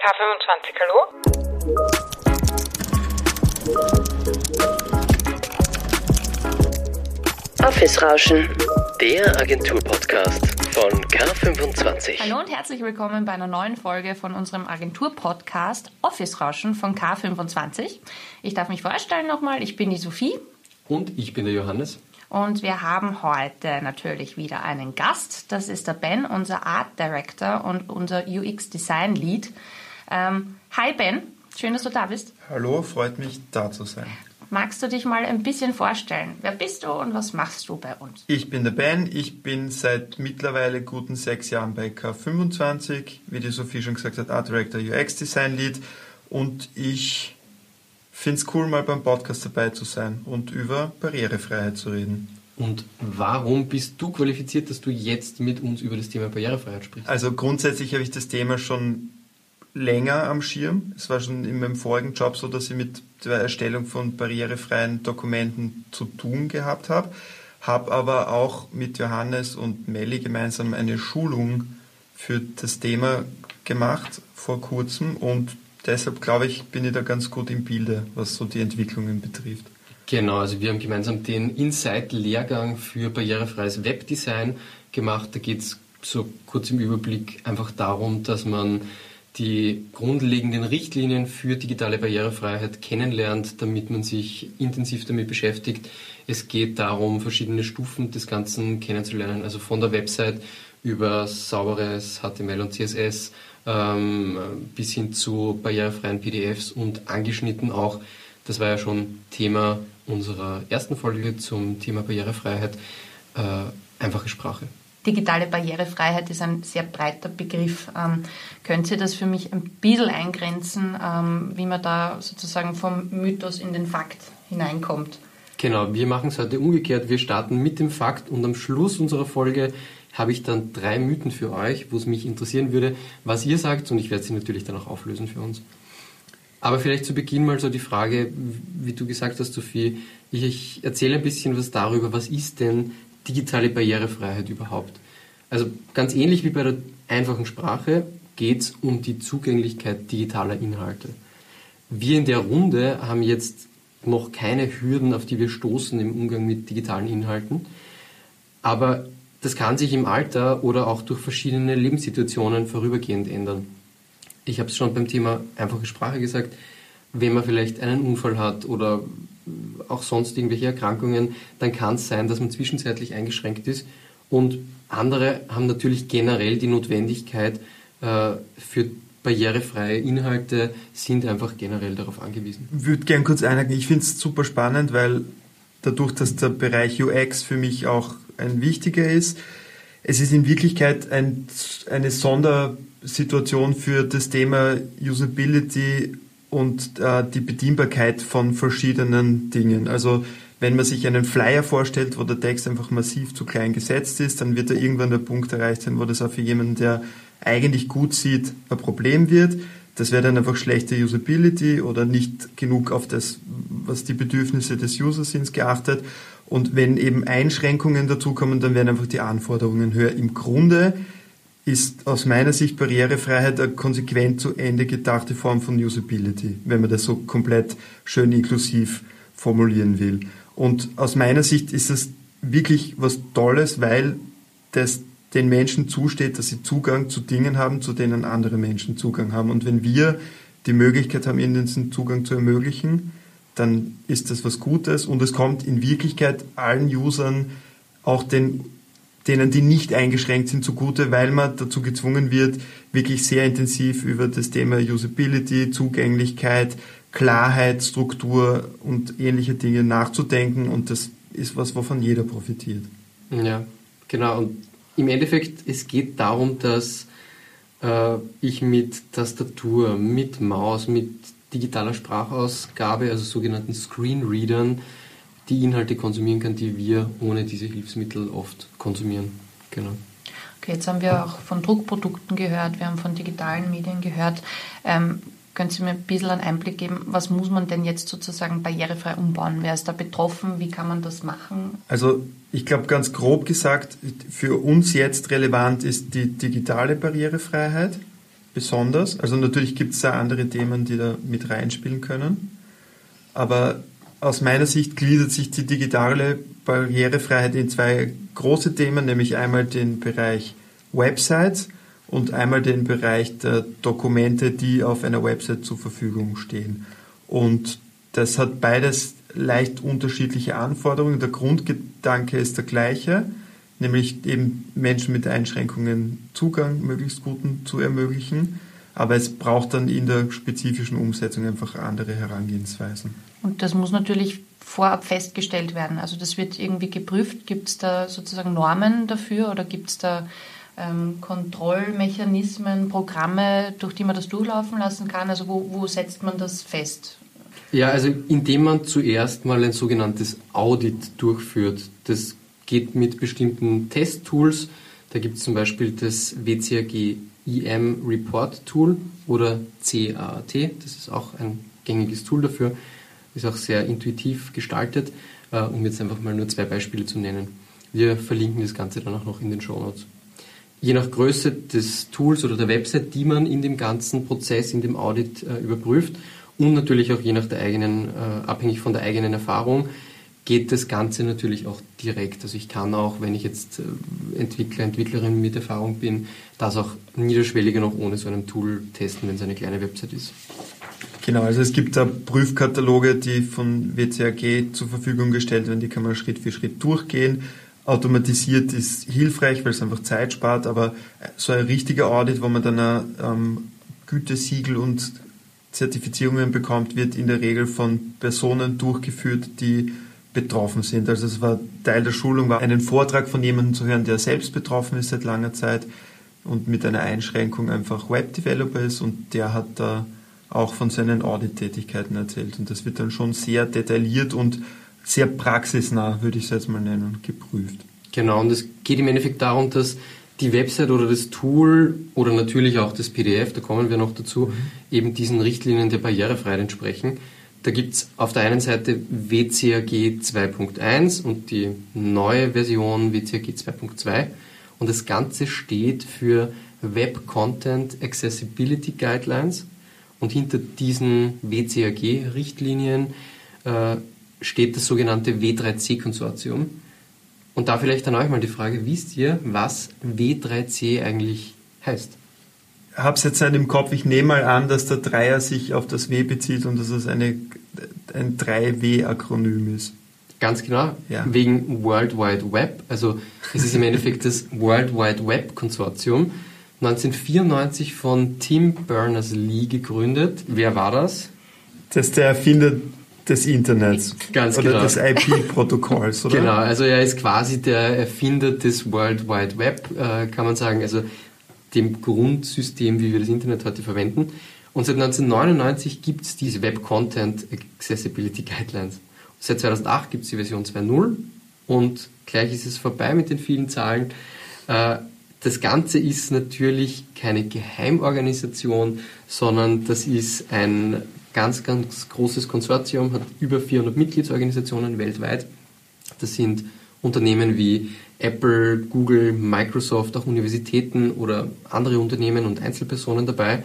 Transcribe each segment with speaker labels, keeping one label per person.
Speaker 1: K25, hallo?
Speaker 2: Office-Rauschen, der Agentur-Podcast von K25.
Speaker 3: Hallo und herzlich willkommen bei einer neuen Folge von unserem Agentur-Podcast Office-Rauschen von K25. Ich darf mich vorstellen nochmal, ich bin die Sophie.
Speaker 4: Und ich bin der Johannes.
Speaker 3: Und wir haben heute natürlich wieder einen Gast. Das ist der Ben, unser Art Director und unser UX Design Lead. Hi Ben, schön, dass du da bist.
Speaker 5: Hallo, freut mich, da zu sein.
Speaker 3: Magst du dich mal ein bisschen vorstellen? Wer bist du und was machst du bei uns?
Speaker 5: Ich bin der Ben, ich bin seit mittlerweile guten 6 Jahren bei K25, wie die Sophie schon gesagt hat, Art Director, UX Design Lead, und ich finde es cool, mal beim Podcast dabei zu sein und über Barrierefreiheit zu reden.
Speaker 4: Und warum bist du qualifiziert, dass du jetzt mit uns über das Thema Barrierefreiheit sprichst?
Speaker 5: Also grundsätzlich habe ich das Thema schon länger am Schirm. Es war schon in meinem vorigen Job so, dass ich mit der Erstellung von barrierefreien Dokumenten zu tun gehabt habe. Habe aber auch mit Johannes und Melli gemeinsam eine Schulung für das Thema gemacht vor kurzem und deshalb glaube ich, bin ich da ganz gut im Bilde, was so die Entwicklungen betrifft.
Speaker 4: Genau, also wir haben gemeinsam den Insight-Lehrgang für barrierefreies Webdesign gemacht. Da geht es so kurz im Überblick einfach darum, dass man die grundlegenden Richtlinien für digitale Barrierefreiheit kennenlernt, damit man sich intensiv damit beschäftigt. Es geht darum, verschiedene Stufen des Ganzen kennenzulernen, also von der Website über sauberes HTML und CSS bis hin zu barrierefreien PDFs und angeschnitten auch, das war ja schon Thema unserer ersten Folge zum Thema Barrierefreiheit, einfache Sprache.
Speaker 3: Digitale Barrierefreiheit ist ein sehr breiter Begriff. Können Sie das für mich ein bisschen eingrenzen, wie man da sozusagen vom Mythos in den Fakt hineinkommt?
Speaker 4: Genau, wir machen es heute umgekehrt. Wir starten mit dem Fakt und am Schluss unserer Folge habe ich dann 3 Mythen für euch, wo es mich interessieren würde, was ihr sagt, und ich werde sie natürlich dann auch auflösen für uns. Aber vielleicht zu Beginn mal so die Frage, wie du gesagt hast, Sophie, ich erzähle ein bisschen was darüber, was ist denn digitale Barrierefreiheit überhaupt? Also ganz ähnlich wie bei der einfachen Sprache geht es um die Zugänglichkeit digitaler Inhalte. Wir in der Runde haben jetzt noch keine Hürden, auf die wir stoßen im Umgang mit digitalen Inhalten, aber das kann sich im Alter oder auch durch verschiedene Lebenssituationen vorübergehend ändern. Ich habe es schon beim Thema einfache Sprache gesagt, wenn man vielleicht einen Unfall hat oder auch sonst irgendwelche Erkrankungen, dann kann es sein, dass man zwischenzeitlich eingeschränkt ist. Und andere haben natürlich generell die Notwendigkeit für barrierefreie Inhalte, sind einfach generell darauf angewiesen.
Speaker 5: Ich würde gerne kurz einhaken. Ich finde es super spannend, weil dadurch, dass der Bereich UX für mich auch ein wichtiger ist, es ist in Wirklichkeit eine Sondersituation für das Thema Usability und die Bedienbarkeit von verschiedenen Dingen. Also wenn man sich einen Flyer vorstellt, wo der Text einfach massiv zu klein gesetzt ist, dann wird da irgendwann der Punkt erreicht sein, wo das auch für jemanden, der eigentlich gut sieht, ein Problem wird. Das wäre dann einfach schlechte Usability oder nicht genug auf das, was die Bedürfnisse des Users sind, geachtet. Und wenn eben Einschränkungen dazukommen, dann werden einfach die Anforderungen höher. Im Grunde ist aus meiner Sicht Barrierefreiheit eine konsequent zu Ende gedachte Form von Usability, wenn man das so komplett schön inklusiv formulieren will. Und aus meiner Sicht ist das wirklich was Tolles, weil das den Menschen zusteht, dass sie Zugang zu Dingen haben, zu denen andere Menschen Zugang haben. Und wenn wir die Möglichkeit haben, ihnen diesen Zugang zu ermöglichen, dann ist das was Gutes und es kommt in Wirklichkeit allen Usern, auch denen, die nicht eingeschränkt sind, zugute, weil man dazu gezwungen wird, wirklich sehr intensiv über das Thema Usability, Zugänglichkeit, Klarheit, Struktur und ähnliche Dinge nachzudenken und das ist was, wovon jeder profitiert.
Speaker 4: Ja, genau. Und im Endeffekt, es geht darum, dass ich mit Tastatur, mit Maus, mit digitaler Sprachausgabe, also sogenannten Screenreadern, die Inhalte konsumieren kann, die wir ohne diese Hilfsmittel oft konsumieren. Genau.
Speaker 3: Okay, jetzt haben wir auch von Druckprodukten gehört, wir haben von digitalen Medien gehört. Können Sie mir ein bisschen einen Einblick geben, was muss man denn jetzt sozusagen barrierefrei umbauen? Wer ist da betroffen? Wie kann man das machen?
Speaker 5: Also ich glaube, ganz grob gesagt, für uns jetzt relevant ist die digitale Barrierefreiheit, besonders. Also natürlich gibt es da andere Themen, die da mit reinspielen können. Aber aus meiner Sicht gliedert sich die digitale Barrierefreiheit in zwei große Themen, nämlich einmal den Bereich Websites und einmal den Bereich der Dokumente, die auf einer Website zur Verfügung stehen. Und das hat beides leicht unterschiedliche Anforderungen. Der Grundgedanke ist der gleiche, nämlich eben Menschen mit Einschränkungen Zugang möglichst guten zu ermöglichen. Aber es braucht dann in der spezifischen Umsetzung einfach andere Herangehensweisen.
Speaker 3: Und das muss natürlich vorab festgestellt werden. Also das wird irgendwie geprüft. Gibt es da sozusagen Normen dafür oder gibt es da Kontrollmechanismen, Programme, durch die man das durchlaufen lassen kann? Also wo setzt man das fest?
Speaker 4: Ja, also indem man zuerst mal ein sogenanntes Audit durchführt. Das geht mit bestimmten Testtools. Da gibt es zum Beispiel das WCAG IM Report Tool oder CAAT. Das ist auch ein gängiges Tool dafür. Ist auch sehr intuitiv gestaltet, um jetzt einfach mal nur 2 Beispiele zu nennen. Wir verlinken das Ganze dann auch noch in den Shownotes. Je nach Größe des Tools oder der Website, die man in dem ganzen Prozess, in dem Audit überprüft und natürlich auch je nach der eigenen, abhängig von der eigenen Erfahrung, geht das Ganze natürlich auch direkt. Also ich kann auch, wenn ich jetzt Entwicklerin mit Erfahrung bin, das auch niederschwelliger noch ohne so einem Tool testen, wenn es eine kleine Website ist.
Speaker 5: Genau, also es gibt da Prüfkataloge, die von WCAG zur Verfügung gestellt werden, die kann man Schritt für Schritt durchgehen. Automatisiert ist hilfreich, weil es einfach Zeit spart, aber so ein richtiger Audit, wo man dann Gütesiegel und Zertifizierungen bekommt, wird in der Regel von Personen durchgeführt, die betroffen sind. Also es war Teil der Schulung, war einen Vortrag von jemandem zu hören, der selbst betroffen ist seit langer Zeit und mit einer Einschränkung einfach Webdeveloper ist, und der hat da auch von seinen Audit-Tätigkeiten erzählt. Und das wird dann schon sehr detailliert und sehr praxisnah, würde ich es jetzt mal nennen, geprüft.
Speaker 4: Genau, und es geht im Endeffekt darum, dass die Website oder das Tool oder natürlich auch das PDF, da kommen wir noch dazu, eben diesen Richtlinien der Barrierefreiheit entsprechen. Da gibt es auf der einen Seite WCAG 2.1 und die neue Version WCAG 2.2, und das Ganze steht für Web Content Accessibility Guidelines, und hinter diesen WCAG-Richtlinien steht das sogenannte W3C-Konsortium. Und da vielleicht an euch mal die Frage, wisst ihr, was W3C eigentlich heißt?
Speaker 5: Ich habe es jetzt nicht im Kopf, ich nehme mal an, dass der Dreier sich auf das W bezieht und dass es ein 3W-Akronym ist.
Speaker 4: Ganz genau,
Speaker 5: ja.
Speaker 4: Wegen World Wide Web. Also es ist im Endeffekt das World Wide Web Konsortium, 1994 von Tim Berners-Lee gegründet. Wer war das?
Speaker 5: Das ist der Erfinder des Internets.
Speaker 4: Ganz
Speaker 5: oder
Speaker 4: genau.
Speaker 5: des IP-Protokolls, oder?
Speaker 4: Genau, also er ist quasi der Erfinder des World Wide Web, kann man sagen, also dem Grundsystem, wie wir das Internet heute verwenden. Und seit 1999 gibt es diese Web Content Accessibility Guidelines. Seit 2008 gibt es die Version 2.0 und gleich ist es vorbei mit den vielen Zahlen. Das Ganze ist natürlich keine Geheimorganisation, sondern das ist ein ganz, ganz großes Konsortium, hat über 400 Mitgliedsorganisationen weltweit. Das sind Unternehmen wie Apple, Google, Microsoft, auch Universitäten oder andere Unternehmen und Einzelpersonen dabei.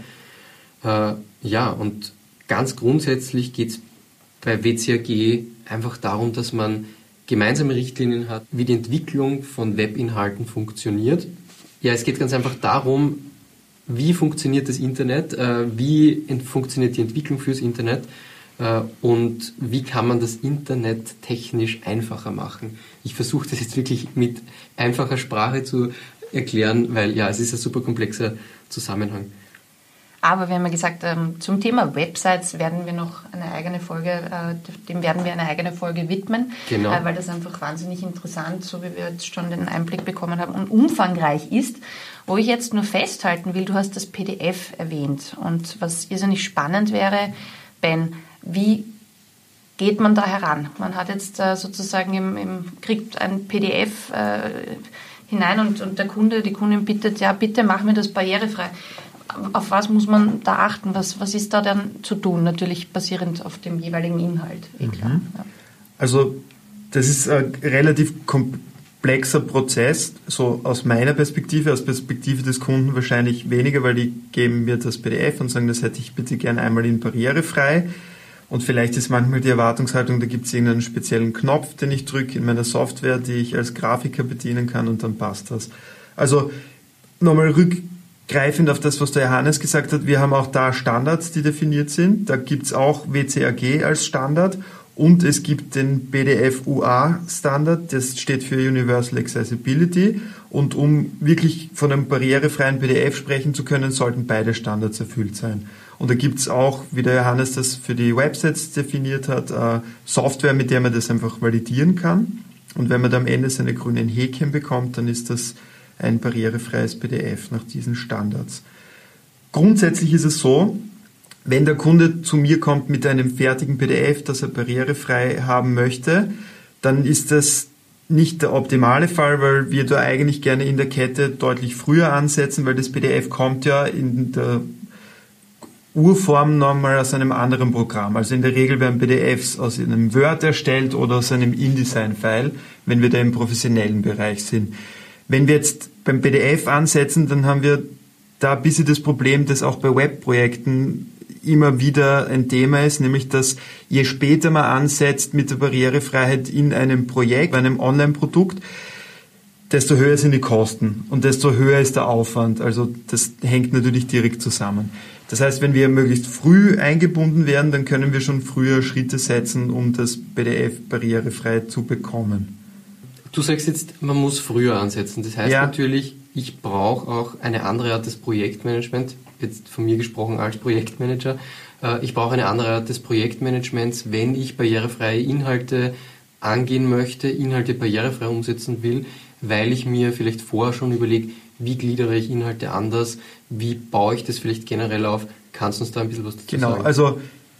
Speaker 4: Ja, und ganz grundsätzlich geht es bei WCAG einfach darum, dass man gemeinsame Richtlinien hat, wie die Entwicklung von Webinhalten funktioniert. Ja, es geht ganz einfach darum, wie funktioniert das Internet, wie funktioniert die Entwicklung fürs Internet und wie kann man das Internet technisch einfacher machen. Ich versuche das jetzt wirklich mit einfacher Sprache zu erklären, weil ja, es ist ein super komplexer Zusammenhang.
Speaker 3: Aber wir haben ja gesagt, zum Thema Websites werden wir noch eine eigene Folge, dem werden wir eine eigene Folge widmen,
Speaker 4: genau.
Speaker 3: Weil das einfach wahnsinnig interessant, so wie wir jetzt schon den Einblick bekommen haben, und umfangreich ist. Wo ich jetzt nur festhalten will, du hast das PDF erwähnt, und was irrsinnig spannend wäre, Ben, wie geht man da heran? Man hat jetzt sozusagen kriegt ein PDF hinein und die Kundin bittet, ja bitte mach mir das barrierefrei. Auf was muss man da achten? Was ist da dann zu tun? Natürlich basierend auf dem jeweiligen Inhalt. Klar. Ja.
Speaker 5: Also das ist ein relativ komplexer Prozess, so aus meiner Perspektive, aus Perspektive des Kunden wahrscheinlich weniger, weil die geben mir das PDF und sagen, das hätte ich bitte gern einmal in barrierefrei. Und vielleicht ist manchmal die Erwartungshaltung, da gibt es irgendeinen speziellen Knopf, den ich drücke in meiner Software, die ich als Grafiker bedienen kann und dann passt das. Also nochmal rückgreifend auf das, was der Johannes gesagt hat, wir haben auch da Standards, die definiert sind. Da gibt es auch WCAG als Standard und es gibt den BDF-UA-Standard, das steht für Universal Accessibility. Und um wirklich von einem barrierefreien PDF sprechen zu können, sollten beide Standards erfüllt sein. Und da gibt es auch, wie der Johannes das für die Websites definiert hat, Software, mit der man das einfach validieren kann. Und wenn man da am Ende seine grünen Häkchen bekommt, dann ist das ein barrierefreies PDF nach diesen Standards. Grundsätzlich ist es so, wenn der Kunde zu mir kommt mit einem fertigen PDF, das er barrierefrei haben möchte, dann ist das nicht der optimale Fall, weil wir da eigentlich gerne in der Kette deutlich früher ansetzen, weil das PDF kommt ja in der Urform nochmal aus einem anderen Programm. Also in der Regel werden PDFs aus einem Word erstellt oder aus einem InDesign-File, wenn wir da im professionellen Bereich sind. Wenn wir jetzt beim PDF ansetzen, dann haben wir da ein bisschen das Problem, das auch bei Webprojekten immer wieder ein Thema ist, nämlich dass je später man ansetzt mit der Barrierefreiheit in einem Projekt, bei einem Online-Produkt, desto höher sind die Kosten und desto höher ist der Aufwand. Also das hängt natürlich direkt zusammen. Das heißt, wenn wir möglichst früh eingebunden werden, dann können wir schon früher Schritte setzen, um das PDF barrierefrei zu bekommen.
Speaker 4: Du sagst jetzt, man muss früher ansetzen. Das heißt natürlich, ich brauche auch eine andere Art des Projektmanagement, jetzt von mir gesprochen als Projektmanager. Ich brauche eine andere Art des Projektmanagements, wenn ich barrierefreie Inhalte angehen möchte, Inhalte barrierefrei umsetzen will, weil ich mir vielleicht vorher schon überlege, wie gliedere ich Inhalte anders, wie baue ich das vielleicht generell auf. Kannst du uns da ein bisschen was dazu sagen?
Speaker 5: Genau, also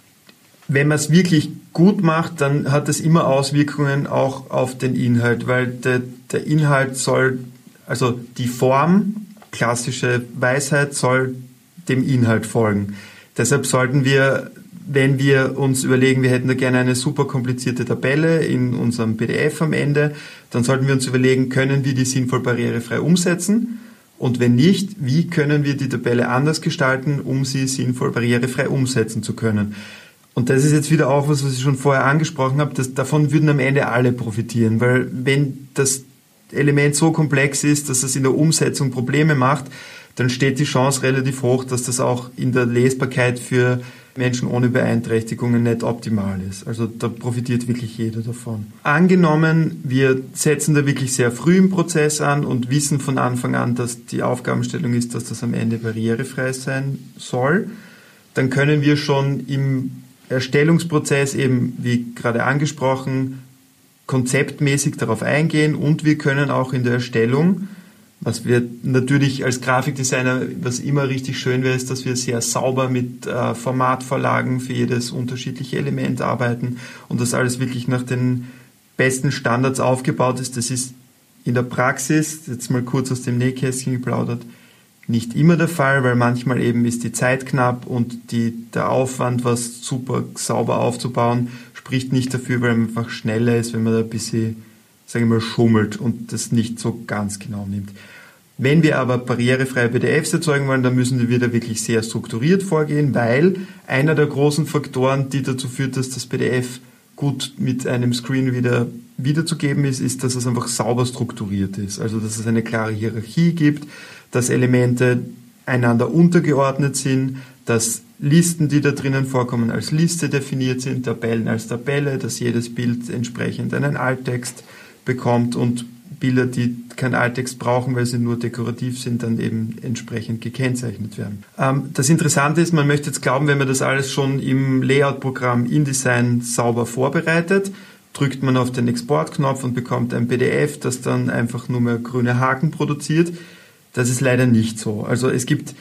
Speaker 5: wenn man es wirklich gut macht, dann hat das immer Auswirkungen auch auf den Inhalt, weil der Inhalt soll, also die Form, klassische Weisheit, soll dem Inhalt folgen. Deshalb sollten wir, wenn wir uns überlegen, wir hätten da gerne eine super komplizierte Tabelle in unserem PDF am Ende, dann sollten wir uns überlegen, können wir die sinnvoll barrierefrei umsetzen? Und wenn nicht, wie können wir die Tabelle anders gestalten, um sie sinnvoll barrierefrei umsetzen zu können? Und das ist jetzt wieder auch was ich schon vorher angesprochen habe, davon würden am Ende alle profitieren, weil wenn das Element so komplex ist, dass es in der Umsetzung Probleme macht, dann steht die Chance relativ hoch, dass das auch in der Lesbarkeit für Menschen ohne Beeinträchtigungen nicht optimal ist. Also da profitiert wirklich jeder davon. Angenommen, wir setzen da wirklich sehr früh im Prozess an und wissen von Anfang an, dass die Aufgabenstellung ist, dass das am Ende barrierefrei sein soll, dann können wir schon im Erstellungsprozess eben, wie gerade angesprochen, konzeptmäßig darauf eingehen und wir können auch in der Erstellung, was wir natürlich als Grafikdesigner, was immer richtig schön wäre, ist, dass wir sehr sauber mit Formatvorlagen für jedes unterschiedliche Element arbeiten und das alles wirklich nach den besten Standards aufgebaut ist. Das ist in der Praxis, jetzt mal kurz aus dem Nähkästchen geplaudert, nicht immer der Fall, weil manchmal eben ist die Zeit knapp und der Aufwand, was super sauber aufzubauen, spricht nicht dafür, weil man einfach schneller ist, wenn man da ein bisschen, sagen wir mal, schummelt und das nicht so ganz genau nimmt. Wenn wir aber barrierefreie PDFs erzeugen wollen, dann müssen wir da wirklich sehr strukturiert vorgehen, weil einer der großen Faktoren, die dazu führt, dass das PDF gut mit einem Screen wiederzugeben ist, dass es einfach sauber strukturiert ist. Also, dass es eine klare Hierarchie gibt, dass Elemente einander untergeordnet sind, dass Listen, die da drinnen vorkommen, als Liste definiert sind, Tabellen als Tabelle, dass jedes Bild entsprechend einen Alttext bekommt und Bilder, die keinen Alttext brauchen, weil sie nur dekorativ sind, dann eben entsprechend gekennzeichnet werden. Das Interessante ist, man möchte jetzt glauben, wenn man das alles schon im Layout-Programm InDesign sauber vorbereitet, drückt man auf den Exportknopf und bekommt ein PDF, das dann einfach nur mehr grüne Haken produziert. Das ist leider nicht so. Also es gibt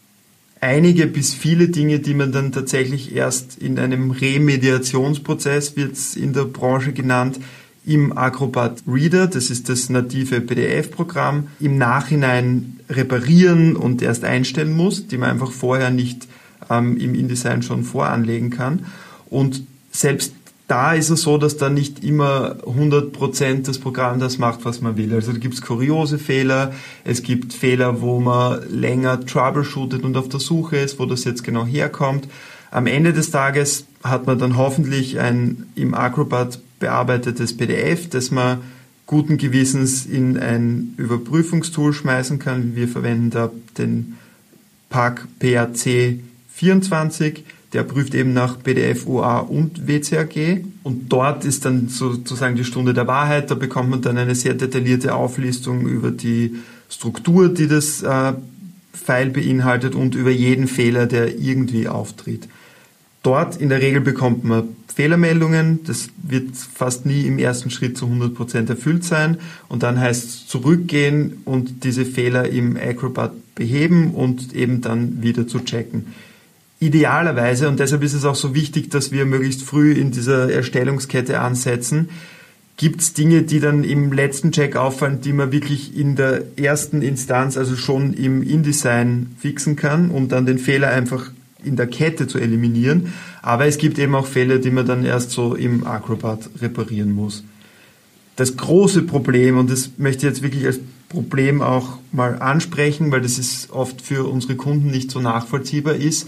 Speaker 5: einige bis viele Dinge, die man dann tatsächlich erst in einem Remediationsprozess, wird es in der Branche genannt, im Acrobat Reader, das ist das native PDF-Programm, im Nachhinein reparieren und erst einstellen muss, die man einfach vorher nicht im InDesign schon voranlegen kann. Und selbst da ist es so, dass da nicht immer 100% das Programm das macht, was man will. Also da gibt es kuriose Fehler, es gibt Fehler, wo man länger troubleshootet und auf der Suche ist, wo das jetzt genau herkommt. Am Ende des Tages hat man dann hoffentlich ein im Acrobat bearbeitetes PDF, das man guten Gewissens in ein Überprüfungstool schmeißen kann. Wir verwenden da den PAC 24. Der prüft eben nach PDF, UA und WCAG. Und dort ist dann sozusagen die Stunde der Wahrheit. Da bekommt man dann eine sehr detaillierte Auflistung über die Struktur, die das File beinhaltet und über jeden Fehler, der irgendwie auftritt. Dort in der Regel bekommt man Fehlermeldungen. Das wird fast nie im ersten Schritt zu 100% erfüllt sein. Und dann heißt es zurückgehen und diese Fehler im Acrobat beheben und eben dann wieder zu checken. Idealerweise, und deshalb ist es auch so wichtig, dass wir möglichst früh in dieser Erstellungskette ansetzen, gibt es Dinge, die dann im letzten Check auffallen, die man wirklich in der ersten Instanz, also schon im InDesign fixen kann, um dann den Fehler einfach in der Kette zu eliminieren. Aber es gibt eben auch Fehler, die man dann erst so im Acrobat reparieren muss. Das große Problem, und das möchte ich jetzt wirklich als Problem auch mal ansprechen, weil das ist oft für unsere Kunden nicht so nachvollziehbar ist,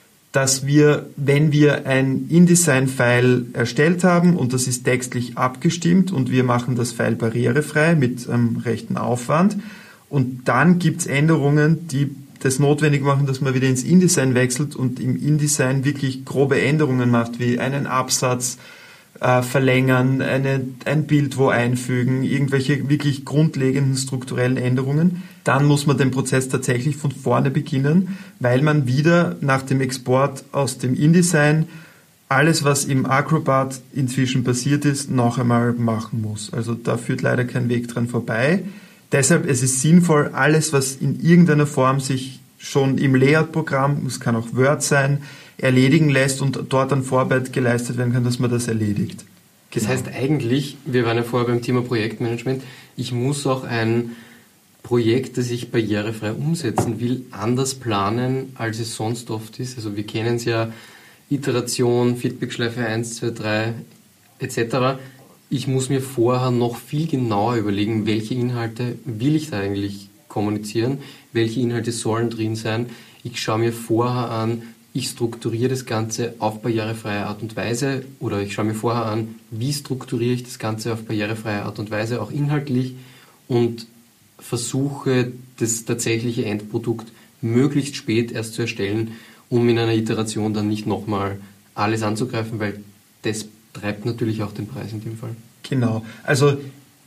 Speaker 5: dass wir, wenn wir ein InDesign-File erstellt haben und das ist textlich abgestimmt und wir machen das File barrierefrei mit einem rechten Aufwand und dann gibt es Änderungen, die das notwendig machen, dass man wieder ins InDesign wechselt und im InDesign wirklich grobe Änderungen macht, wie einen Absatz verlängern, ein Bild wo einfügen, irgendwelche wirklich grundlegenden strukturellen Änderungen, dann muss man den Prozess tatsächlich von vorne beginnen, weil man wieder nach dem Export aus dem InDesign alles, was im Acrobat inzwischen passiert ist, noch einmal machen muss. Also da führt leider kein Weg dran vorbei. Deshalb es ist sinnvoll, alles, was in irgendeiner Form sich schon im Layout-Programm, es kann auch Word sein, erledigen lässt und dort an Vorarbeit geleistet werden kann, dass man das erledigt.
Speaker 4: Das heißt eigentlich, wir waren ja vorher beim Thema Projektmanagement, ich muss auch ein Projekt, das ich barrierefrei umsetzen will, anders planen, als es sonst oft ist. Also wir kennen es ja, Iteration, Feedbackschleife 1, 2, 3 etc. Ich muss mir vorher noch viel genauer überlegen, welche Inhalte will ich da eigentlich kommunizieren, welche Inhalte sollen drin sein. Ich schaue mir vorher an, ich strukturiere das Ganze auf barrierefreie Art und Weise oder ich schaue mir vorher an, wie strukturiere ich das Ganze auf barrierefreie Art und Weise, auch inhaltlich und versuche das tatsächliche Endprodukt möglichst spät erst zu erstellen, um in einer Iteration dann nicht nochmal alles anzugreifen, weil das treibt natürlich auch den Preis in dem Fall.
Speaker 5: Genau, also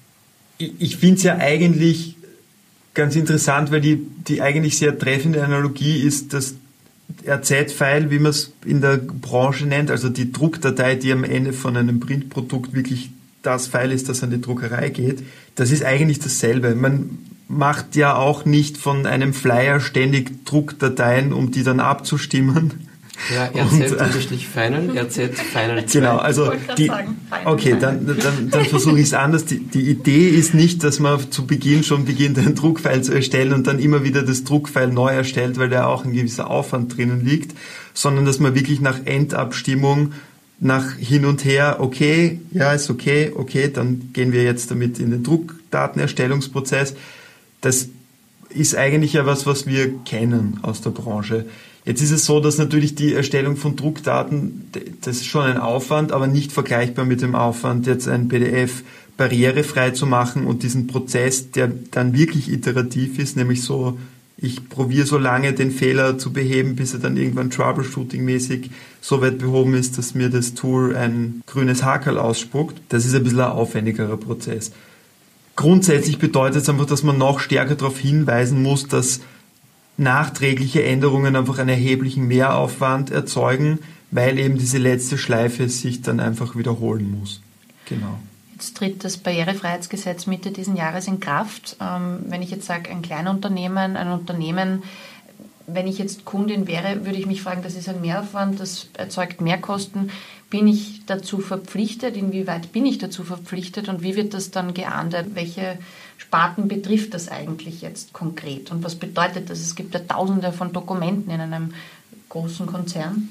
Speaker 5: ich finde es ja eigentlich ganz interessant, weil die eigentlich sehr treffende Analogie ist, dass RZ-File, wie man es in der Branche nennt, also die Druckdatei, die am Ende von einem Printprodukt wirklich das File ist, das an die Druckerei geht, das ist eigentlich dasselbe. Man macht ja auch nicht von einem Flyer ständig Druckdateien, um die dann abzustimmen.
Speaker 4: Ja, RZ-Final, RZ-Final 2.
Speaker 5: Genau, also okay, dann versuche ich es anders. Die Idee ist nicht, dass man zu Beginn schon beginnt, ein Druckfile zu erstellen und dann immer wieder das Druckfile neu erstellt, weil da auch ein gewisser Aufwand drinnen liegt, sondern dass man wirklich nach Endabstimmung, nach hin und her, okay, ja, ist okay, dann gehen wir jetzt damit in den Druckdatenerstellungsprozess. Das ist eigentlich ja was wir kennen aus der Branche. Jetzt ist es so, dass natürlich die Erstellung von Druckdaten, das ist schon ein Aufwand, aber nicht vergleichbar mit dem Aufwand, jetzt ein PDF barrierefrei zu machen und diesen Prozess, der dann wirklich iterativ ist, nämlich so, ich probiere so lange den Fehler zu beheben, bis er dann irgendwann troubleshooting-mäßig so weit behoben ist, dass mir das Tool ein grünes Hakerl ausspuckt. Das ist ein bisschen ein aufwendigerer Prozess. Grundsätzlich bedeutet es einfach, dass man noch stärker darauf hinweisen muss, dass nachträgliche Änderungen einfach einen erheblichen Mehraufwand erzeugen, weil eben diese letzte Schleife sich dann einfach wiederholen muss. Genau.
Speaker 3: Jetzt tritt das Barrierefreiheitsgesetz Mitte diesen Jahres in Kraft. Wenn ich jetzt sage, ein Unternehmen, wenn ich jetzt Kundin wäre, würde ich mich fragen, das ist ein Mehraufwand, das erzeugt Mehrkosten. Bin ich dazu verpflichtet? Inwieweit bin ich dazu verpflichtet? Und wie wird das dann geahndet? Welche Sparten betrifft das eigentlich jetzt konkret? Und was bedeutet das? Es gibt ja Tausende von Dokumenten in einem großen Konzern.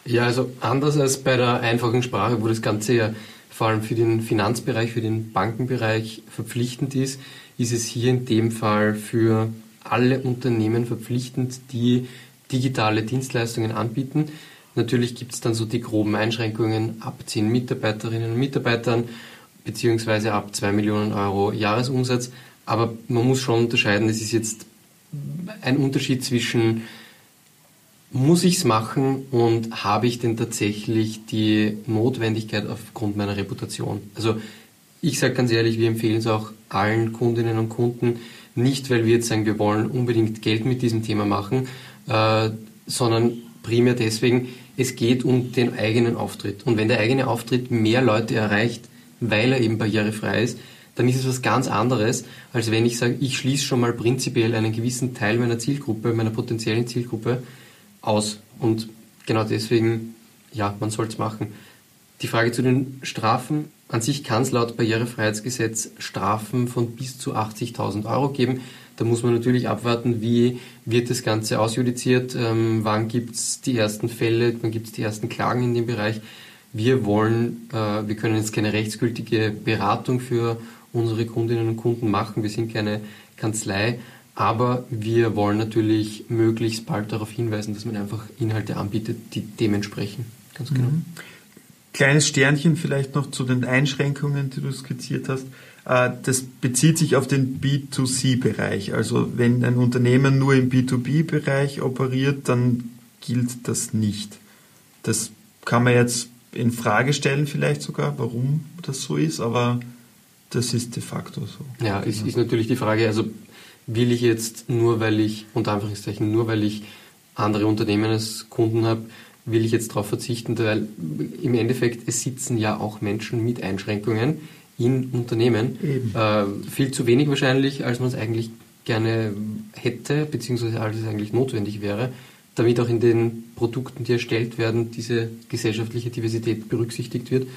Speaker 4: Ja, also anders als bei der einfachen Sprache, wo das Ganze ja vor allem für den Finanzbereich, für den Bankenbereich verpflichtend ist es hier in dem Fall für alle Unternehmen verpflichtend, die digitale Dienstleistungen anbieten. Natürlich gibt es dann so die groben Einschränkungen ab 10 Mitarbeiterinnen und Mitarbeitern beziehungsweise ab 2 Millionen Euro Jahresumsatz. Aber man muss schon unterscheiden, es ist jetzt ein Unterschied zwischen muss ich es machen und habe ich denn tatsächlich die Notwendigkeit aufgrund meiner Reputation? Also ich sage ganz ehrlich, wir empfehlen es auch allen Kundinnen und Kunden, nicht weil wir jetzt sagen, wir wollen unbedingt Geld mit diesem Thema machen, sondern primär deswegen, es geht um den eigenen Auftritt. Und wenn der eigene Auftritt mehr Leute erreicht, weil er eben barrierefrei ist, dann ist es was ganz anderes, als wenn ich sage, ich schließe schon mal prinzipiell einen gewissen Teil meiner Zielgruppe, meiner potenziellen Zielgruppe aus. Und genau deswegen, ja, man soll es machen. Die Frage zu den Strafen. An sich kann es laut Barrierefreiheitsgesetz Strafen von bis zu 80.000 Euro geben. Da muss man natürlich abwarten, wie wird das Ganze ausjudiziert, wann gibt es die ersten Fälle, wann gibt es die ersten Klagen in dem Bereich. Wir können jetzt keine rechtsgültige Beratung für unsere Kundinnen und Kunden machen. Wir sind keine Kanzlei, aber wir wollen natürlich möglichst bald darauf hinweisen, dass man einfach Inhalte anbietet, die dementsprechend. Ganz genau.
Speaker 5: Kleines Sternchen vielleicht noch zu den Einschränkungen, die du skizziert hast. Das bezieht sich auf den B2C-Bereich. Also wenn ein Unternehmen nur im B2B-Bereich operiert, dann gilt das nicht. Das kann man jetzt in Frage stellen vielleicht sogar, warum das so ist, aber das ist de facto so.
Speaker 4: Ja, es ist natürlich die Frage, also will ich jetzt nur weil ich andere Unternehmen als Kunden habe, will ich jetzt darauf verzichten, weil im Endeffekt es sitzen ja auch Menschen mit Einschränkungen in Unternehmen. Viel zu wenig wahrscheinlich, als man es eigentlich gerne hätte, beziehungsweise als es eigentlich notwendig wäre, damit auch in den Produkten, die erstellt werden, diese gesellschaftliche Diversität berücksichtigt wird.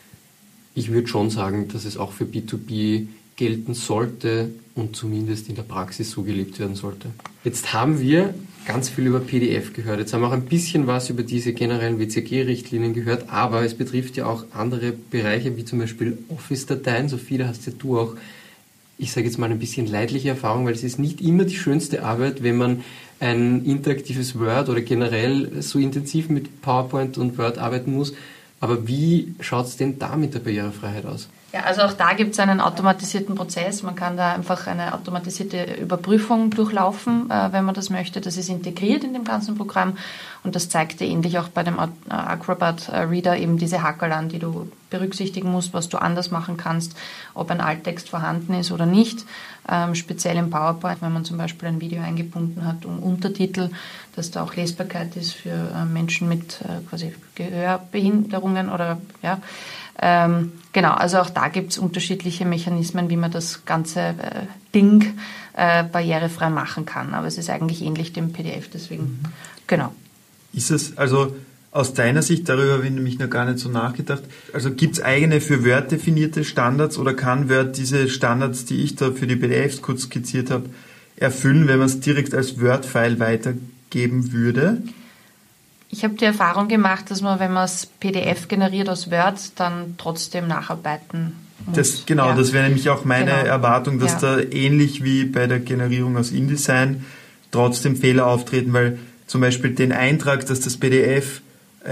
Speaker 4: Ich würde schon sagen, dass es auch für B2B gelten sollte und zumindest in der Praxis so gelebt werden sollte. Jetzt haben wir ganz viel über PDF gehört. Jetzt haben wir auch ein bisschen was über diese generellen WCAG-Richtlinien gehört, aber es betrifft ja auch andere Bereiche, wie zum Beispiel Office-Dateien. So viele hast ja du auch, ich sage jetzt mal, ein bisschen leidliche Erfahrung, weil es ist nicht immer die schönste Arbeit, wenn man ein interaktives Word oder generell so intensiv mit PowerPoint und Word arbeiten muss. Aber wie schaut es denn da mit der Barrierefreiheit aus?
Speaker 3: Ja, also auch da gibt es einen automatisierten Prozess. Man kann da einfach eine automatisierte Überprüfung durchlaufen, wenn man das möchte. Das ist integriert in dem ganzen Programm und das zeigt dir ähnlich auch bei dem Acrobat Reader eben diese Hackerl an, die du berücksichtigen musst, was du anders machen kannst, ob ein Alttext vorhanden ist oder nicht. Speziell im PowerPoint, wenn man zum Beispiel ein Video eingebunden hat, um Untertitel, dass da auch Lesbarkeit ist für Menschen mit quasi Gehörbehinderungen oder ja. Genau, also auch da gibt es unterschiedliche Mechanismen, wie man das ganze Ding barrierefrei machen kann. Aber es ist eigentlich ähnlich dem PDF, deswegen, genau.
Speaker 5: Ist es, also aus deiner Sicht, darüber habe ich nämlich noch gar nicht so nachgedacht, also gibt es eigene für Word definierte Standards oder kann Word diese Standards, die ich da für die PDFs kurz skizziert habe, erfüllen, wenn man es direkt als Word-File weitergeben würde?
Speaker 3: Ich habe die Erfahrung gemacht, dass man, wenn man es PDF generiert aus Word, dann trotzdem nacharbeiten muss. Das
Speaker 5: wäre nämlich auch meine Erwartung, dass da ähnlich wie bei der Generierung aus InDesign trotzdem Fehler auftreten, weil zum Beispiel den Eintrag, dass das PDF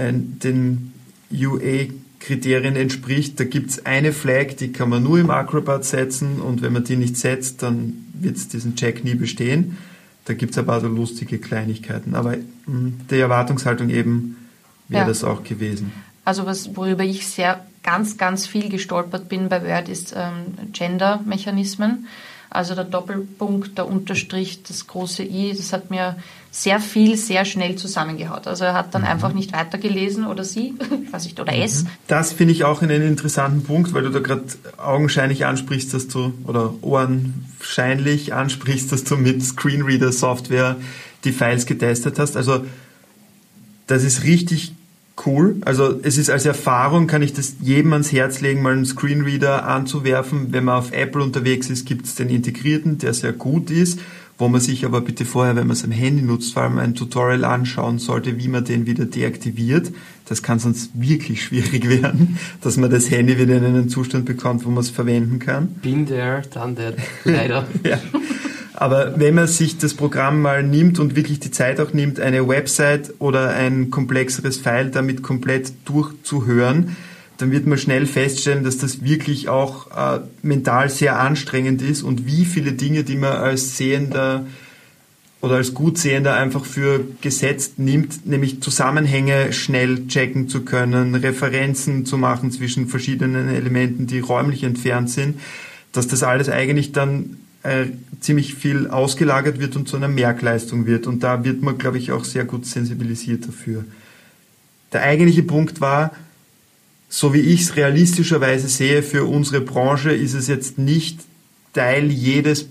Speaker 5: den UA-Kriterien entspricht, da gibt es eine Flag, die kann man nur im Acrobat setzen und wenn man die nicht setzt, dann wird es diesen Check nie bestehen. Da gibt es aber also lustige Kleinigkeiten. Aber die Erwartungshaltung eben wäre das auch gewesen.
Speaker 3: Also worüber ich ganz, ganz viel gestolpert bin bei Word ist Gender-Mechanismen. Also der Doppelpunkt, der Unterstrich, das große I, das hat mir sehr viel, sehr schnell zusammengehaut. Also er hat dann einfach nicht weitergelesen oder sie, weiß ich, oder es.
Speaker 5: Das finde ich auch einen interessanten Punkt, weil du da gerade augenscheinlich ansprichst, dass du, oder ohrenscheinlich ansprichst, dass du mit Screenreader-Software die Files getestet hast. Also das ist richtig cool. Also es ist als Erfahrung, kann ich das jedem ans Herz legen, mal einen Screenreader anzuwerfen. Wenn man auf Apple unterwegs ist, gibt es den integrierten, der sehr gut ist, wo man sich aber bitte vorher, wenn man es am Handy nutzt, vor allem ein Tutorial anschauen sollte, wie man den wieder deaktiviert. Das kann sonst wirklich schwierig werden, dass man das Handy wieder in einen Zustand bekommt, wo man es verwenden kann.
Speaker 4: Been there, done that, leider.
Speaker 5: Ja. Aber wenn man sich das Programm mal nimmt und wirklich die Zeit auch nimmt, eine Website oder ein komplexeres File damit komplett durchzuhören, dann wird man schnell feststellen, dass das wirklich auch mental sehr anstrengend ist und wie viele Dinge, die man als Sehender oder als Gutsehender einfach für gesetzt nimmt, nämlich Zusammenhänge schnell checken zu können, Referenzen zu machen zwischen verschiedenen Elementen, die räumlich entfernt sind, dass das alles eigentlich dann ziemlich viel ausgelagert wird und zu einer Merkleistung wird. Und da wird man, glaube ich, auch sehr gut sensibilisiert dafür. Der eigentliche Punkt war, so wie ich es realistischerweise sehe, für unsere Branche ist es jetzt nicht Teil jedes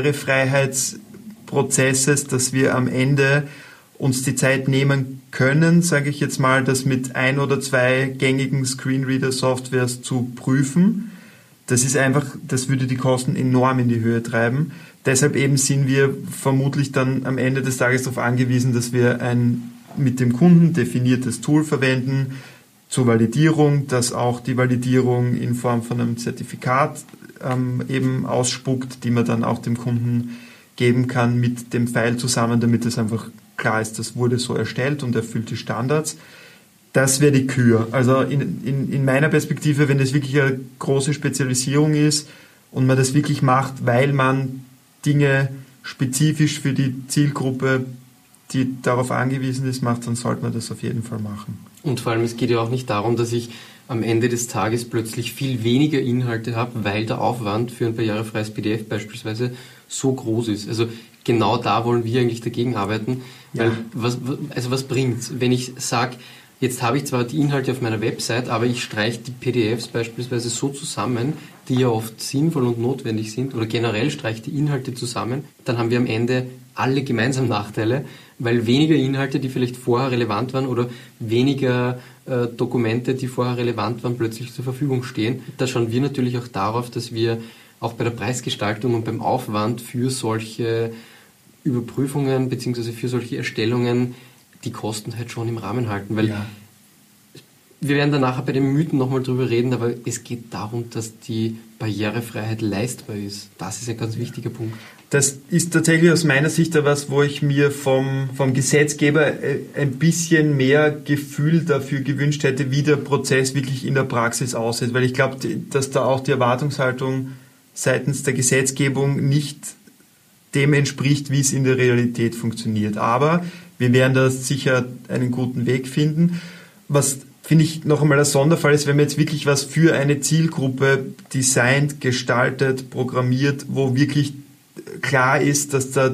Speaker 5: Barrierefreiheitsprozesses, dass wir am Ende uns die Zeit nehmen können, sage ich jetzt mal, das mit 1 oder 2 gängigen Screenreader-Softwares zu prüfen. Das ist einfach, das würde die Kosten enorm in die Höhe treiben. Deshalb eben sind wir vermutlich dann am Ende des Tages darauf angewiesen, dass wir ein mit dem Kunden definiertes Tool verwenden, zur Validierung, dass auch die Validierung in Form von einem Zertifikat eben ausspuckt, die man dann auch dem Kunden geben kann mit dem File zusammen, damit es einfach klar ist, das wurde so erstellt und erfüllt die Standards. Das wäre die Kür. Also in meiner Perspektive, wenn das wirklich eine große Spezialisierung ist und man das wirklich macht, weil man Dinge spezifisch für die Zielgruppe, die darauf angewiesen ist, macht, dann sollte man das auf jeden Fall machen.
Speaker 4: Und vor allem, es geht ja auch nicht darum, dass ich am Ende des Tages plötzlich viel weniger Inhalte habe, weil der Aufwand für ein barrierefreies PDF beispielsweise so groß ist. Also genau da wollen wir eigentlich dagegen arbeiten. Ja. Weil was bringt's, wenn ich sage, jetzt habe ich zwar die Inhalte auf meiner Website, aber ich streiche die PDFs beispielsweise so zusammen, die ja oft sinnvoll und notwendig sind, oder generell streiche die Inhalte zusammen, dann haben wir am Ende alle gemeinsam Nachteile, weil weniger Inhalte, die vielleicht vorher relevant waren, oder weniger Dokumente, die vorher relevant waren, plötzlich zur Verfügung stehen. Da schauen wir natürlich auch darauf, dass wir auch bei der Preisgestaltung und beim Aufwand für solche Überprüfungen bzw. für solche Erstellungen die Kosten halt schon im Rahmen halten, weil wir werden dann nachher bei den Mythen nochmal drüber reden, aber es geht darum, dass die Barrierefreiheit leistbar ist. Das ist ein ganz wichtiger Punkt.
Speaker 5: Das ist tatsächlich aus meiner Sicht etwas, wo ich mir vom Gesetzgeber ein bisschen mehr Gefühl dafür gewünscht hätte, wie der Prozess wirklich in der Praxis aussieht, weil ich glaube, dass da auch die Erwartungshaltung seitens der Gesetzgebung nicht dem entspricht, wie es in der Realität funktioniert. Aber wir werden da sicher einen guten Weg finden. Was, finde ich, noch einmal ein Sonderfall ist, wenn man jetzt wirklich was für eine Zielgruppe designt, gestaltet, programmiert, wo wirklich klar ist, dass da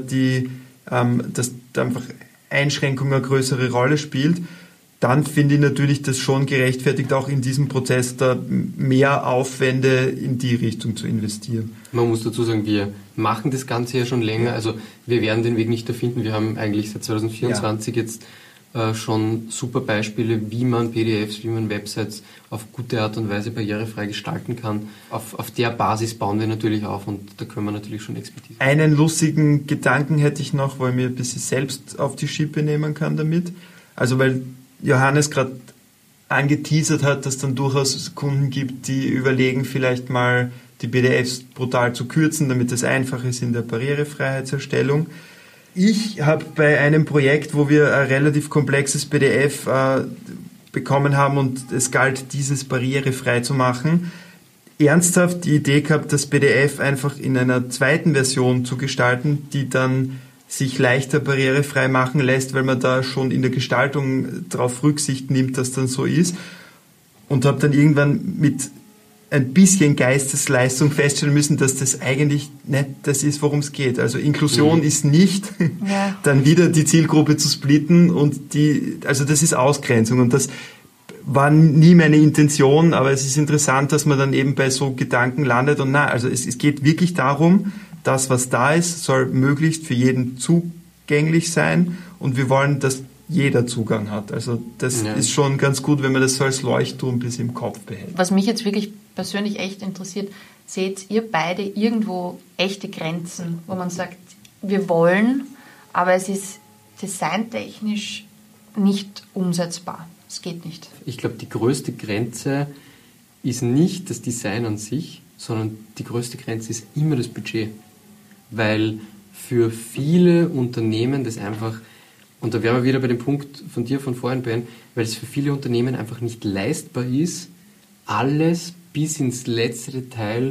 Speaker 5: dass da einfach Einschränkung eine größere Rolle spielt, dann finde ich natürlich das schon gerechtfertigt, auch in diesem Prozess da mehr Aufwände in die Richtung zu investieren.
Speaker 4: Man muss dazu sagen, wir machen das Ganze ja schon länger, also wir werden den Weg nicht erfinden. Wir haben eigentlich seit 2024 jetzt schon super Beispiele, wie man PDFs, wie man Websites auf gute Art und Weise barrierefrei gestalten kann. Auf der Basis bauen wir natürlich auf und da können wir natürlich schon Expertise.
Speaker 5: Einen lustigen Gedanken hätte ich noch, weil ich mir ein bisschen selbst auf die Schippe nehmen kann damit. Also weil Johannes gerade angeteasert hat, dass es dann durchaus Kunden gibt, die überlegen, vielleicht mal die PDFs brutal zu kürzen, damit es einfach ist in der Barrierefreiheitserstellung. Ich habe bei einem Projekt, wo wir ein relativ komplexes PDF bekommen haben und es galt, dieses barrierefrei zu machen, ernsthaft die Idee gehabt, das PDF einfach in einer zweiten Version zu gestalten, die dann sich leichter barrierefrei machen lässt, weil man da schon in der Gestaltung darauf Rücksicht nimmt, dass dann so ist. Und habe dann irgendwann mit ein bisschen Geistesleistung feststellen müssen, dass das eigentlich nicht das ist, worum es geht. Also Inklusion ist nicht, dann wieder die Zielgruppe zu splitten und also das ist Ausgrenzung und das war nie meine Intention, aber es ist interessant, dass man dann eben bei so Gedanken landet und also es geht wirklich darum, das, was da ist, soll möglichst für jeden zugänglich sein und wir wollen, dass jeder Zugang hat. Also das ist schon ganz gut, wenn man das so als Leuchtturm bis im Kopf behält.
Speaker 3: Was mich jetzt wirklich persönlich echt interessiert, seht ihr beide irgendwo echte Grenzen, wo man sagt, wir wollen, aber es ist designtechnisch nicht umsetzbar. Es geht nicht.
Speaker 4: Ich glaube, die größte Grenze ist nicht das Design an sich, sondern die größte Grenze ist immer das Budget. Weil für viele Unternehmen das einfach, und da wären wir wieder bei dem Punkt von dir von vorhin, Ben, weil es für viele Unternehmen einfach nicht leistbar ist, alles bis ins letzte Detail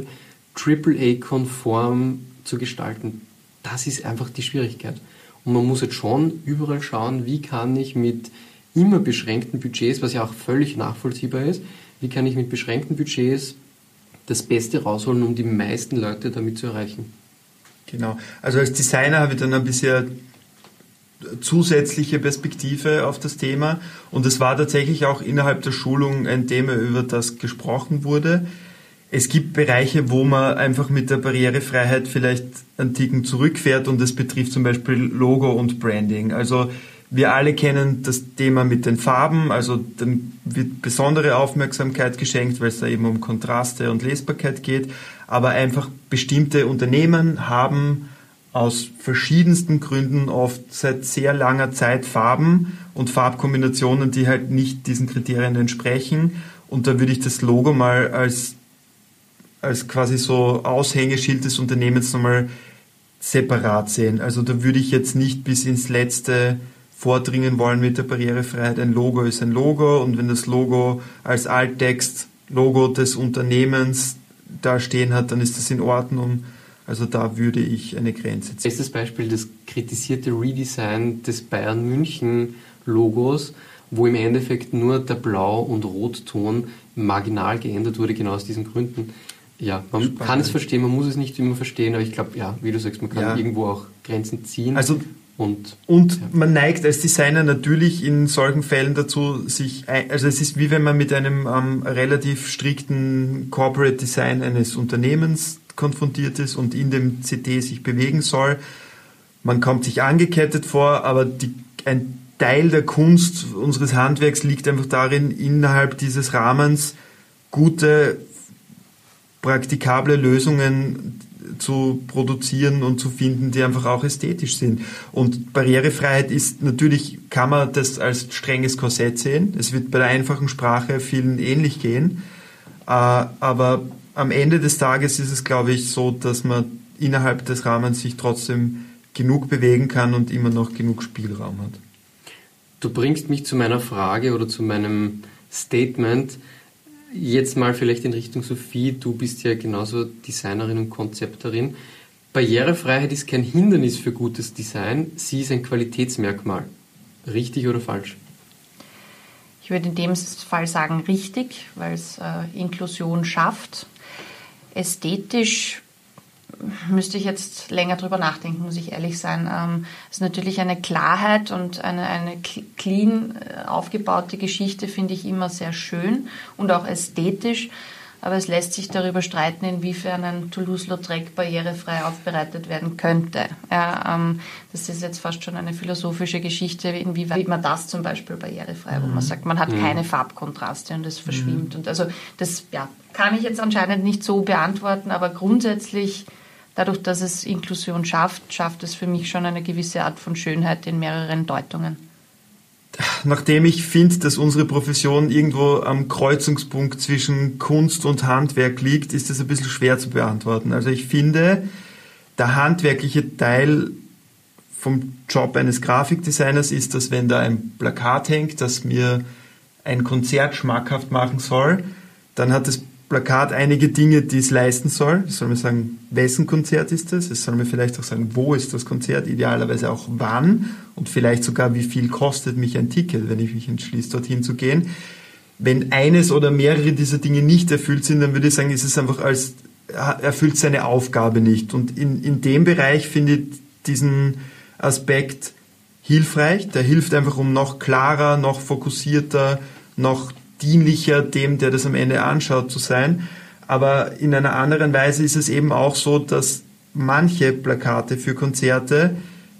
Speaker 4: AAA-konform zu gestalten. Das ist einfach die Schwierigkeit. Und man muss jetzt schon überall schauen, wie kann ich mit immer beschränkten Budgets, was ja auch völlig nachvollziehbar ist, wie kann ich mit beschränkten Budgets das Beste rausholen, um die meisten Leute damit zu erreichen.
Speaker 5: Genau. Also als Designer habe ich dann ein bisschen zusätzliche Perspektive auf das Thema und es war tatsächlich auch innerhalb der Schulung ein Thema, über das gesprochen wurde. Es gibt Bereiche, wo man einfach mit der Barrierefreiheit vielleicht einen Ticken zurückfährt und das betrifft zum Beispiel Logo und Branding. Also wir alle kennen das Thema mit den Farben, also dann wird besondere Aufmerksamkeit geschenkt, weil es da eben um Kontraste und Lesbarkeit geht, aber einfach bestimmte Unternehmen haben aus verschiedensten Gründen oft seit sehr langer Zeit Farben und Farbkombinationen, die halt nicht diesen Kriterien entsprechen und da würde ich das Logo mal als quasi so Aushängeschild des Unternehmens nochmal separat sehen. Also da würde ich jetzt nicht bis ins Letzte vordringen wollen mit der Barrierefreiheit. Ein Logo ist ein Logo und wenn das Logo als Alttext Logo des Unternehmens da stehen hat, dann ist das in Ordnung. Also da würde ich eine Grenze ziehen.
Speaker 4: Bestes Beispiel das kritisierte Redesign des Bayern München Logos, wo im Endeffekt nur der Blau- und Rotton marginal geändert wurde, genau aus diesen Gründen. Ja, man kann es verstehen, man muss es nicht immer verstehen, aber ich glaube, ja, wie du sagst, man kann irgendwo auch Grenzen ziehen.
Speaker 5: Also man neigt als Designer natürlich in solchen Fällen dazu, also es ist wie wenn man mit einem relativ strikten Corporate Design eines Unternehmens konfrontiert ist und in dem CT sich bewegen soll. Man kommt sich angekettet vor, aber ein Teil der Kunst unseres Handwerks liegt einfach darin, innerhalb dieses Rahmens gute, praktikable Lösungen zu produzieren und zu finden, die einfach auch ästhetisch sind. Und Barrierefreiheit ist natürlich, kann man das als strenges Korsett sehen. Es wird bei der einfachen Sprache vielen ähnlich gehen. Aber am Ende des Tages ist es, glaube ich, so, dass man innerhalb des Rahmens sich trotzdem genug bewegen kann und immer noch genug Spielraum hat.
Speaker 4: Du bringst mich zu meiner Frage oder zu meinem Statement. Jetzt mal vielleicht in Richtung Sophie, du bist ja genauso Designerin und Konzepterin. Barrierefreiheit ist kein Hindernis für gutes Design, sie ist ein Qualitätsmerkmal. Richtig oder falsch?
Speaker 3: Ich würde in dem Fall sagen richtig, weil es Inklusion schafft. Ästhetisch müsste ich jetzt länger drüber nachdenken, muss ich ehrlich sein. Es ist natürlich eine Klarheit und eine clean aufgebaute Geschichte finde ich immer sehr schön und auch ästhetisch. Aber es lässt sich darüber streiten, inwiefern ein Toulouse-Lautrec barrierefrei aufbereitet werden könnte. Das ist jetzt fast schon eine philosophische Geschichte, inwieweit man das zum Beispiel barrierefrei, wo man sagt, man hat keine Farbkontraste und es verschwimmt. Und also das kann ich jetzt anscheinend nicht so beantworten, aber grundsätzlich, dadurch, dass es Inklusion schafft es für mich schon eine gewisse Art von Schönheit in mehreren Deutungen.
Speaker 5: Nachdem ich finde, dass unsere Profession irgendwo am Kreuzungspunkt zwischen Kunst und Handwerk liegt, ist das ein bisschen schwer zu beantworten. Also ich finde, der handwerkliche Teil vom Job eines Grafikdesigners ist, dass wenn da ein Plakat hängt, das mir ein Konzert schmackhaft machen soll, dann hat das Plakat einige Dinge, die es leisten soll. Es soll mir sagen, wessen Konzert ist das? Es soll mir vielleicht auch sagen, wo ist das Konzert, idealerweise auch wann und vielleicht sogar, wie viel kostet mich ein Ticket, wenn ich mich entschließe, dorthin zu gehen. Wenn eines oder mehrere dieser Dinge nicht erfüllt sind, dann würde ich sagen, ist es einfach erfüllt seine Aufgabe nicht. Und in dem Bereich finde ich diesen Aspekt hilfreich. Der hilft einfach, um noch klarer, noch fokussierter, noch dienlicher dem, der das am Ende anschaut, zu sein. Aber in einer anderen Weise ist es eben auch so, dass manche Plakate für Konzerte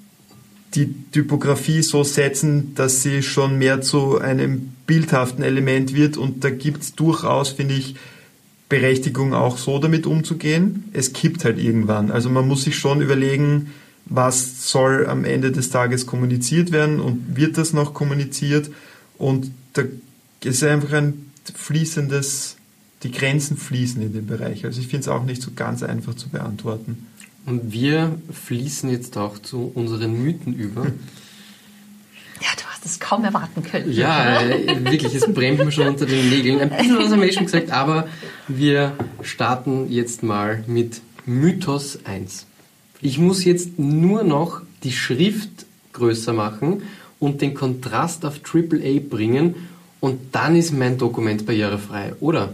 Speaker 5: die Typografie so setzen, dass sie schon mehr zu einem bildhaften Element wird und da gibt es durchaus, finde ich, Berechtigung auch so damit umzugehen. Es kippt halt irgendwann. Also man muss sich schon überlegen, was soll am Ende des Tages kommuniziert werden und wird das noch kommuniziert, und da ist einfach ein fließendes, die Grenzen fließen in dem Bereich. Also ich finde es auch nicht so ganz einfach zu beantworten.
Speaker 4: Und wir fließen jetzt auch zu unseren Mythen über.
Speaker 3: Ja, du hast es kaum erwarten können.
Speaker 4: Ja, wirklich, es brennt mir schon unter den Nägeln. Ein bisschen was haben wir schon gesagt, aber wir starten jetzt mal mit Mythos 1. Ich muss jetzt nur noch die Schrift größer machen und den Kontrast auf AAA bringen, und dann ist mein Dokument barrierefrei, oder?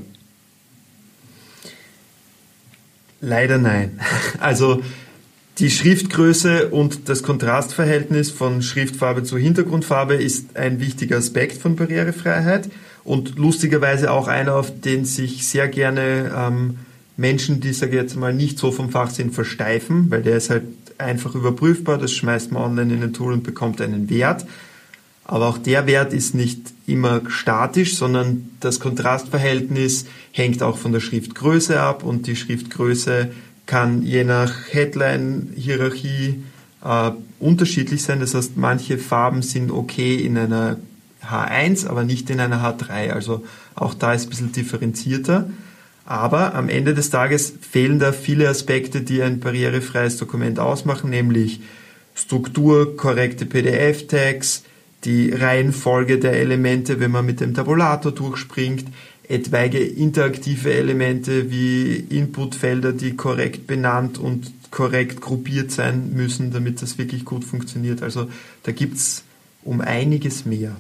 Speaker 5: Leider nein. Also die Schriftgröße und das Kontrastverhältnis von Schriftfarbe zu Hintergrundfarbe ist ein wichtiger Aspekt von Barrierefreiheit und lustigerweise auch einer, auf den sich sehr gerne Menschen, die, sage ich jetzt mal, nicht so vom Fach sind, versteifen, weil der ist halt einfach überprüfbar, das schmeißt man online in ein Tool und bekommt einen Wert. Aber auch der Wert ist nicht immer statisch, sondern das Kontrastverhältnis hängt auch von der Schriftgröße ab, und die Schriftgröße kann je nach Headline-Hierarchie unterschiedlich sein. Das heißt, manche Farben sind okay in einer H1, aber nicht in einer H3. Also auch da ist ein bisschen differenzierter. Aber am Ende des Tages fehlen da viele Aspekte, die ein barrierefreies Dokument ausmachen, nämlich Struktur, korrekte PDF-Tags, die Reihenfolge der Elemente, wenn man mit dem Tabulator durchspringt, etwaige interaktive Elemente wie Inputfelder, die korrekt benannt und korrekt gruppiert sein müssen, damit das wirklich gut funktioniert. Also da gibt es um einiges mehr.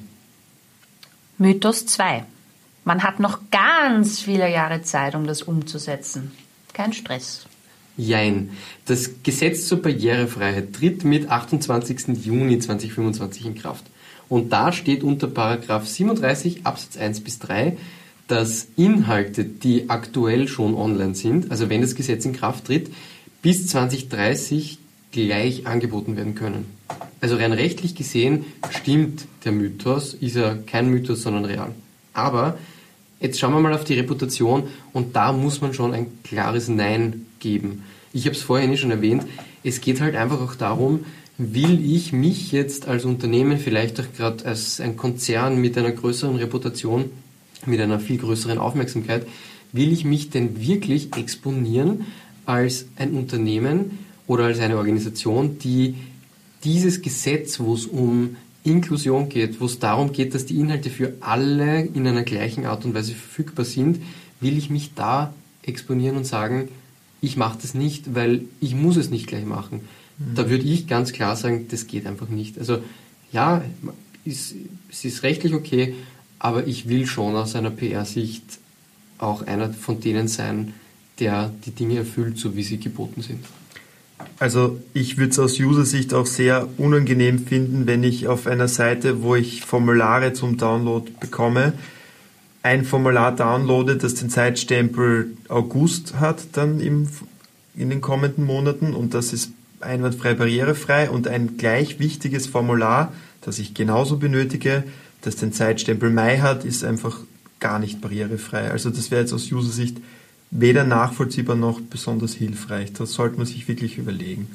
Speaker 3: Mythos 2. Man hat noch ganz viele Jahre Zeit, um das umzusetzen. Kein Stress.
Speaker 4: Jein. Das Gesetz zur Barrierefreiheit tritt mit 28. Juni 2025 in Kraft. Und da steht unter Paragraph 37 Absatz 1 bis 3, dass Inhalte, die aktuell schon online sind, also wenn das Gesetz in Kraft tritt, bis 2030 gleich angeboten werden können. Also rein rechtlich gesehen stimmt der Mythos, ist ja kein Mythos, sondern real. Aber jetzt schauen wir mal auf die Reputation, und da muss man schon ein klares Nein geben. Ich habe es vorhin schon erwähnt, es geht halt einfach auch darum, will ich mich jetzt als Unternehmen, vielleicht auch gerade als ein Konzern mit einer größeren Reputation, mit einer viel größeren Aufmerksamkeit, will ich mich denn wirklich exponieren als ein Unternehmen oder als eine Organisation, die dieses Gesetz, wo es um Inklusion geht, wo es darum geht, dass die Inhalte für alle in einer gleichen Art und Weise verfügbar sind, will ich mich da exponieren und sagen, ich mache das nicht, weil ich muss es nicht gleich machen. Da würde ich ganz klar sagen, das geht einfach nicht. Also ja, es ist rechtlich okay, aber ich will schon aus einer PR-Sicht auch einer von denen sein, der die Dinge erfüllt, so wie sie geboten sind.
Speaker 5: Also ich würde es aus User-Sicht auch sehr unangenehm finden, wenn ich auf einer Seite, wo ich Formulare zum Download bekomme, ein Formular downloade, das den Zeitstempel August hat dann in den kommenden Monaten, und das ist einwandfrei barrierefrei, und ein gleich wichtiges Formular, das ich genauso benötige, das den Zeitstempel Mai hat, ist einfach gar nicht barrierefrei. Also das wäre jetzt aus User-Sicht weder nachvollziehbar noch besonders hilfreich. Das sollte man sich wirklich überlegen.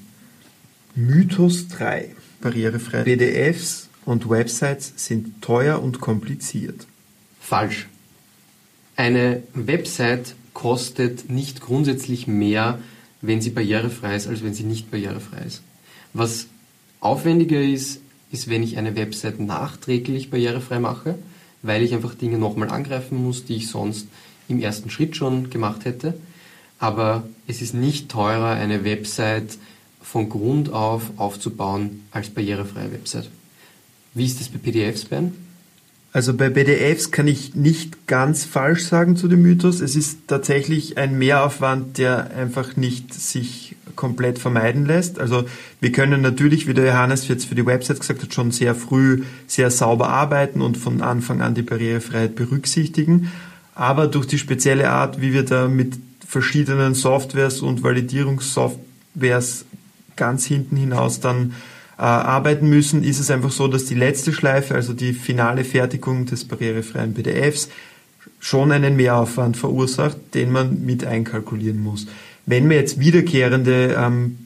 Speaker 5: Mythos 3. Barrierefrei. PDFs und Websites sind teuer und kompliziert.
Speaker 4: Falsch. Eine Website kostet nicht grundsätzlich mehr, wenn sie barrierefrei ist, als wenn sie nicht barrierefrei ist. Was aufwendiger ist, wenn ich eine Website nachträglich barrierefrei mache, weil ich einfach Dinge nochmal angreifen muss, die ich sonst im ersten Schritt schon gemacht hätte. Aber es ist nicht teurer, eine Website von Grund auf aufzubauen als barrierefreie Website. Wie ist das bei PDFs, Ben?
Speaker 5: Also bei PDFs kann ich nicht ganz falsch sagen zu dem Mythos. Es ist tatsächlich ein Mehraufwand, der einfach nicht sich komplett vermeiden lässt. Also wir können natürlich, wie der Johannes jetzt für die Website gesagt hat, schon sehr früh sehr sauber arbeiten und von Anfang an die Barrierefreiheit berücksichtigen. Aber durch die spezielle Art, wie wir da mit verschiedenen Softwares und Validierungssoftwares ganz hinten hinaus dann arbeiten müssen, ist es einfach so, dass die letzte Schleife, also die finale Fertigung des barrierefreien PDFs, schon einen Mehraufwand verursacht, den man mit einkalkulieren muss. Wenn man jetzt wiederkehrende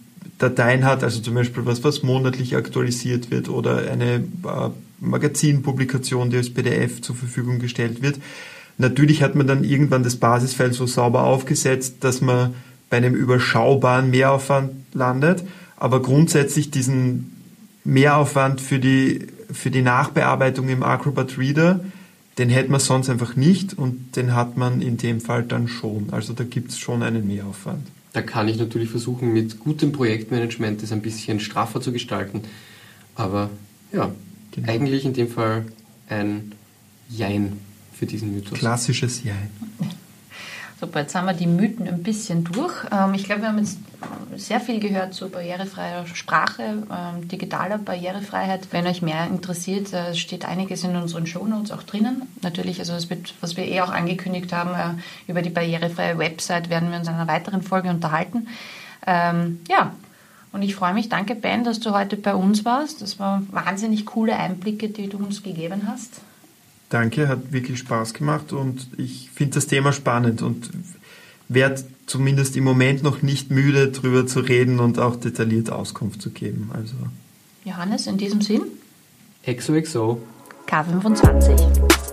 Speaker 5: Dateien hat, also zum Beispiel was monatlich aktualisiert wird oder eine Magazinpublikation, die als PDF zur Verfügung gestellt wird. Natürlich hat man dann irgendwann das Basisfile so sauber aufgesetzt, dass man bei einem überschaubaren Mehraufwand landet, aber grundsätzlich diesen Mehraufwand für die Nachbearbeitung im Acrobat Reader, den hätte man sonst einfach nicht und den hat man in dem Fall dann schon. Also da gibt es schon einen Mehraufwand.
Speaker 4: Da kann ich natürlich versuchen, mit gutem Projektmanagement das ein bisschen straffer zu gestalten. Aber ja, genau. Eigentlich in dem Fall ein Jein für diesen Mythos.
Speaker 5: Klassisches Jein.
Speaker 3: Super, jetzt haben wir die Mythen ein bisschen durch. Ich glaube, wir haben jetzt sehr viel gehört zu barrierefreier Sprache, digitaler Barrierefreiheit. Wenn euch mehr interessiert, steht einiges in unseren Shownotes auch drinnen. Natürlich, also das wird, was wir auch angekündigt haben, über die barrierefreie Website werden wir uns in einer weiteren Folge unterhalten. Und ich freue mich, danke Ben, dass du heute bei uns warst. Das waren wahnsinnig coole Einblicke, die du uns gegeben hast.
Speaker 5: Danke, hat wirklich Spaß gemacht und ich finde das Thema spannend und werde zumindest im Moment noch nicht müde, darüber zu reden und auch detailliert Auskunft zu geben. Also.
Speaker 3: Johannes, in diesem Sinn?
Speaker 4: XOXO.
Speaker 3: K25.